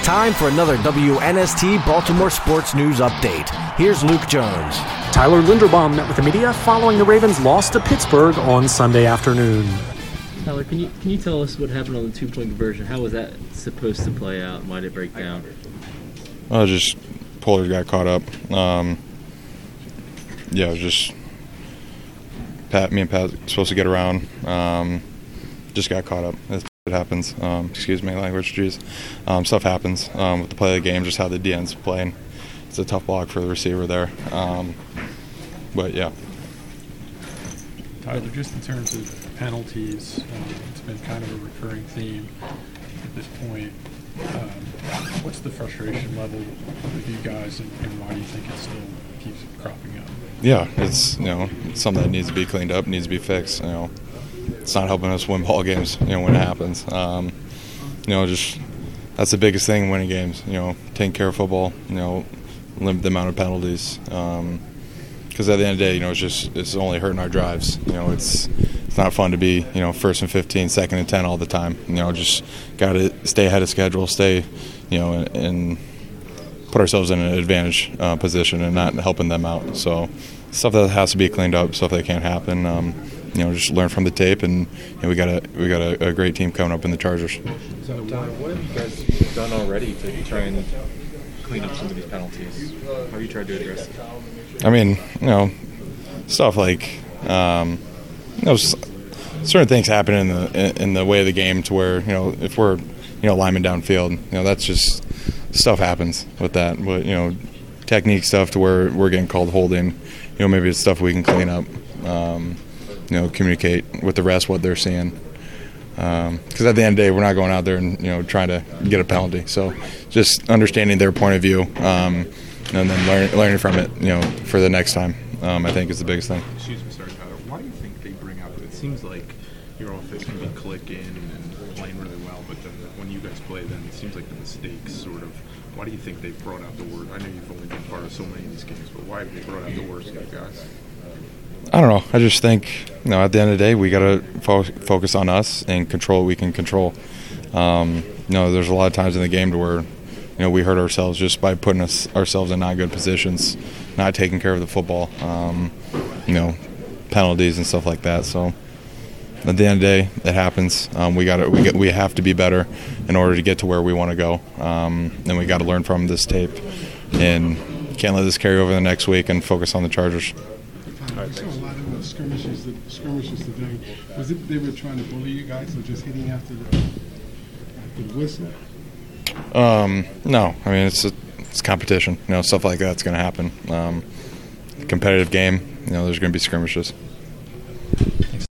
time for another WNST Baltimore Sports News Update. Here's Luke Jones. Tyler Linderbaum met with the media following the Ravens' loss to Pittsburgh on Sunday afternoon. Tyler, can you tell us what happened on the two-point conversion? How was that supposed to play out? Why did it break down? Just Pollard got caught up. It was just me and Pat supposed to get around. Just got caught up. It happens. Excuse me, language, geez. Stuff happens with the play of the game, just how the DN's playing. It's a tough block for the receiver there. But, yeah. Tyler, just in terms of penalties, it's been kind of a recurring theme at this point. What's the frustration level with you guys, and why do you think it still keeps cropping up? Yeah, it's it's something that needs to be cleaned up, needs to be fixed. It's not helping us win ball games. When it happens, just that's the biggest thing in winning games. Taking care of football. Limit the amount of penalties. Because at the end of the day, it's only hurting our drives. It's not fun to be first and 15, second and 10 all the time. Just got to stay ahead of schedule, stay and put ourselves in an advantage position and not helping them out. So stuff that has to be cleaned up, stuff that can't happen. Just learn from the tape, and we got a great team coming up in the Chargers. So what have you guys done already to try and clean up some of these penalties? How have you tried to address it? Stuff like certain things happen in the way of the game to where if we're linemen downfield, that's just stuff happens with that. But technique stuff to where we're getting called holding, maybe it's stuff we can clean up. Communicate with the rest what they're seeing. Because at the end of the day, we're not going out there and trying to get a penalty. So just understanding their point of view, and then learning from it, for the next time, I think is the biggest thing. Excuse me, sorry, Tyler. Why do you think they bring out? It seems like your offense can be clicking and playing really well, but then when you guys play, then it seems like the mistakes sort of. Why do you think they brought out the worst? I know you've only been part of so many of these games, but why have they brought out the worst in you guys? I don't know. I just think, at the end of the day, we got to focus on us and control what we can control. There's a lot of times in the game to where, we hurt ourselves just by putting ourselves in not good positions, not taking care of the football, penalties and stuff like that. So at the end of the day, it happens. We have to be better in order to get to where we want to go. And we got to learn from this tape and can't let this carry over the next week and focus on the Chargers. We saw a lot of skirmishes today. Was it they were trying to bully you guys or just hitting after the whistle? No. I mean, it's competition. Stuff like that's going to happen. Competitive game. There's going to be skirmishes.